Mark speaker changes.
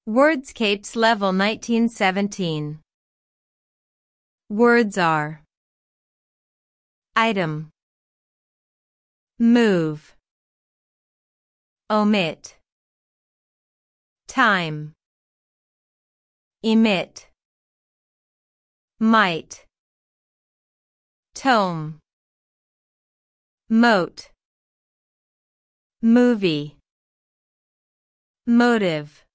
Speaker 1: Wordscapes Level 1917. Words are: item, move, omit, time, emit, might, tome, mote, movie, motive.